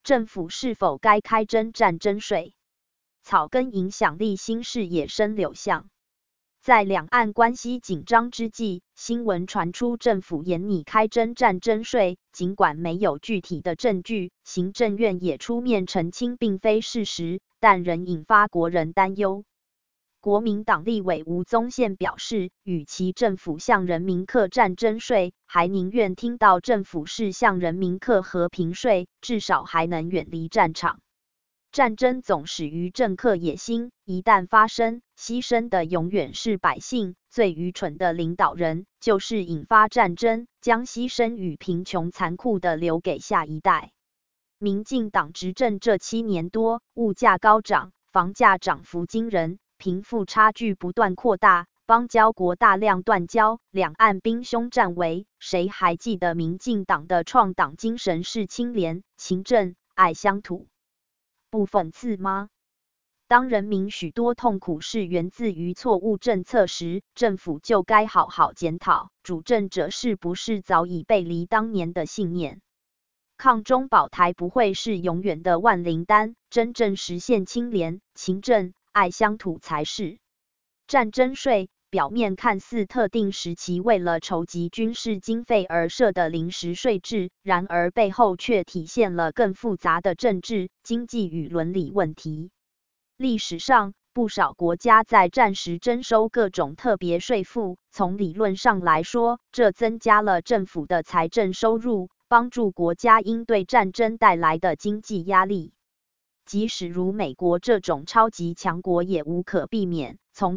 政府是否该开征战争税？草根影响力新视野深柳巷。在两岸关系紧张之际，新闻传出政府研拟开征战争税，尽管没有具体的证据，行政院也出面澄清并非事实，但仍引发国人担忧。国民党立委吴宗宪表示，与其政府向人民课战争税，还宁愿听到政府是向人民课和平税，至少还能远离战场。战争总始于政客野心，一旦发生，牺牲的永远是百姓。最愚蠢的领导人，就是引发战争，将牺牲与贫穷残酷地留给下一代。民进党执政这7年多，物价高涨，房价涨幅惊人，贫富差距不断扩大，邦交国大量断交，两岸兵凶战危。谁还记得民进党的创党精神是清廉、勤政、爱乡土？不讽刺吗？当人民许多痛苦是源自于错误政策时，政府就该好好检讨，主政者是不是早已背离当年的信念。抗中保台不会是永远的万灵丹，真正实现清廉、勤政、爱乡土才是。战争税表面看似特定时期为了筹集军事经费而设的临时税制，然而背后却体现了更复杂的政治、经济与伦理问题。历史上，不少国家在战时征收各种特别税负，从理论上来说，这增加了政府的财政收入，帮助国家应对战争带来的经济压力。即使如美国这种超级强国也无可避免，从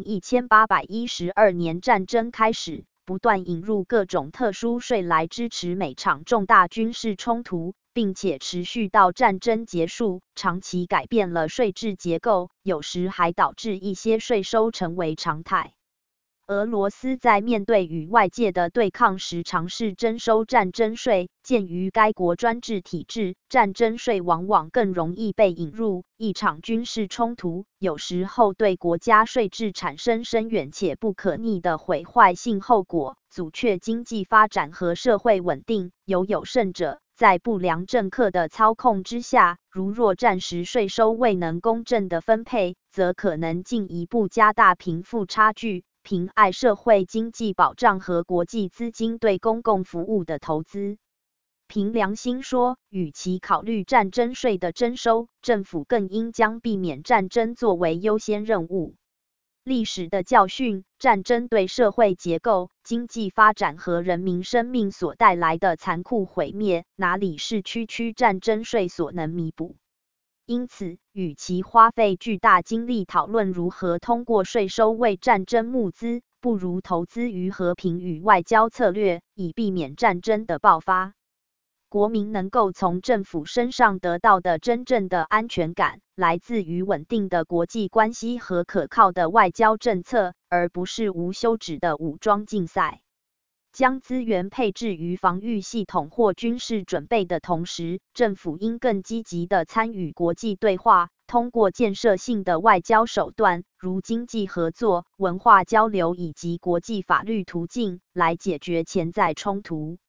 1812年战争开始，不断引入各种特殊税来支持每场重大军事冲突，并且持续到战争结束，长期改变了税制结构，有时还导致一些税收成为常态。俄罗斯在面对与外界的对抗时尝试征收战争税，鉴于该国专制体制，战争税往往更容易被引入。一场军事冲突有时候对国家税制产生深远且不可逆的毁坏性后果，阻却经济发展和社会稳定。有甚者，在不良政客的操控之下，若战时税收未能公正的分配，则可能进一步加大贫富差距。凭爱社会经济保障和国际资金对公共服务的投资。凭良心说，与其考虑战争税的征收，政府更应将避免战争作为优先任务。历史的教训，战争对社会结构、经济发展和人民生命所带来的残酷毁灭，哪里是区区战争税所能弥补？因此，与其花费巨大精力讨论如何通过税收为战争募资，不如投资于和平与外交策略，以避免战争的爆发。国民能够从政府身上得到的真正的安全感，来自于稳定的国际关系和可靠的外交政策，而不是无休止的武装竞赛。将资源配置于防御系统或军事准备的同时，政府应更积极地参与国际对话，通过建设性的外交手段，如经济合作、文化交流以及国际法律途径，来解决潜在冲突。